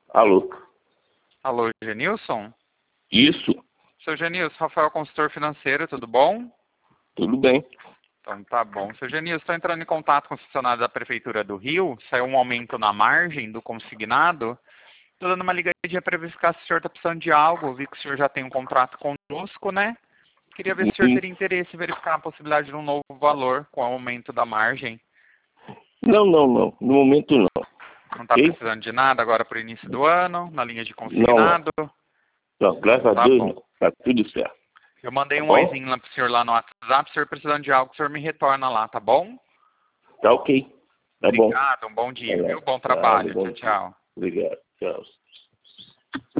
Alô? Alô, Genilson? Isso, Seu Genilson, Rafael, consultor financeiro, tudo bom? tudo bem. Então tá bom. Seu Genilson, estou entrando em contato com o funcionário da Prefeitura do Rio, saiu um aumento na margem do consignado. Estou dando uma ligadinha para verificar se o senhor está precisando de algo, vi que o senhor já tem um contrato conosco, né? Queria ver se o senhor Uhum. teria interesse em verificar a possibilidade de um novo valor com o aumento da margem. Não. No momento não. Não está Ok? precisando de nada agora para o início do ano, na linha de Não. consignado? Não, graças a Tá Deus bom. não. Tá tudo certo. Eu mandei Tá um bom? oizinho lá pro senhor lá no WhatsApp, se o senhor precisando de algo, o senhor me retorna lá, tá bom? Tá ok. Tá bom. Obrigado, um bom dia, viu? Bom Nada, trabalho. bom Tchau, dia. tchau. Obrigado. Tchau.